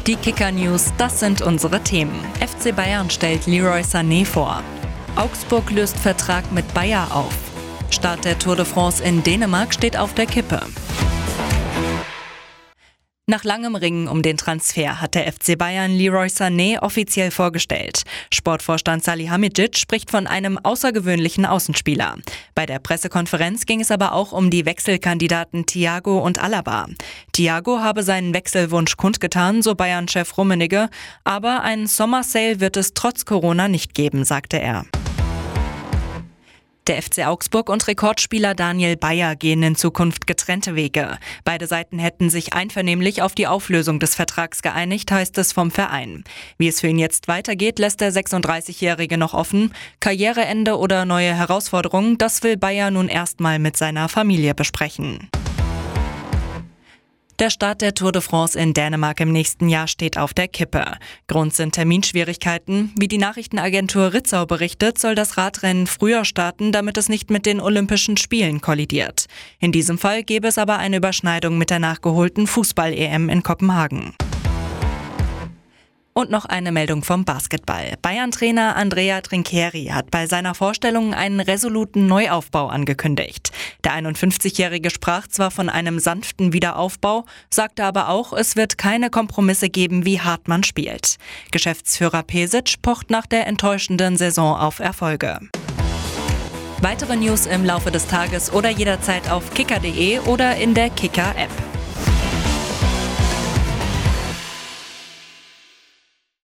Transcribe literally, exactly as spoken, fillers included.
Die Kicker-News, das sind unsere Themen. F C Bayern stellt Leroy Sané vor. Augsburg löst Vertrag mit Bayer auf. Start der Tour de France in Dänemark steht auf der Kippe. Nach langem Ringen um den Transfer hat der F C Bayern Leroy Sané offiziell vorgestellt. Sportvorstand Salihamidzic spricht von einem außergewöhnlichen Außenspieler. Bei der Pressekonferenz ging es aber auch um die Wechselkandidaten Thiago und Alaba. Thiago habe seinen Wechselwunsch kundgetan, so Bayern-Chef Rummenigge, aber einen Sommersale wird es trotz Corona nicht geben, sagte er. Der F C Augsburg und Rekordspieler Daniel Bayer gehen in Zukunft getrennte Wege. Beide Seiten hätten sich einvernehmlich auf die Auflösung des Vertrags geeinigt, heißt es vom Verein. Wie es für ihn jetzt weitergeht, lässt der sechsunddreißigjährige noch offen. Karriereende oder neue Herausforderungen, das will Bayer nun erstmal mit seiner Familie besprechen. Der Start der Tour de France in Dänemark im nächsten Jahr steht auf der Kippe. Grund sind Terminschwierigkeiten. Wie die Nachrichtenagentur Ritzau berichtet, soll das Radrennen früher starten, damit es nicht mit den Olympischen Spielen kollidiert. In diesem Fall gäbe es aber eine Überschneidung mit der nachgeholten Fußball-E M in Kopenhagen. Und noch eine Meldung vom Basketball. Bayern-Trainer Andrea Trinchieri hat bei seiner Vorstellung einen resoluten Neuaufbau angekündigt. Der einundfünfzigjährige sprach zwar von einem sanften Wiederaufbau, sagte aber auch, es wird keine Kompromisse geben, wie hart man spielt. Geschäftsführer Pesic pocht nach der enttäuschenden Saison auf Erfolge. Weitere News im Laufe des Tages oder jederzeit auf kicker punkt de oder in der Kicker-App.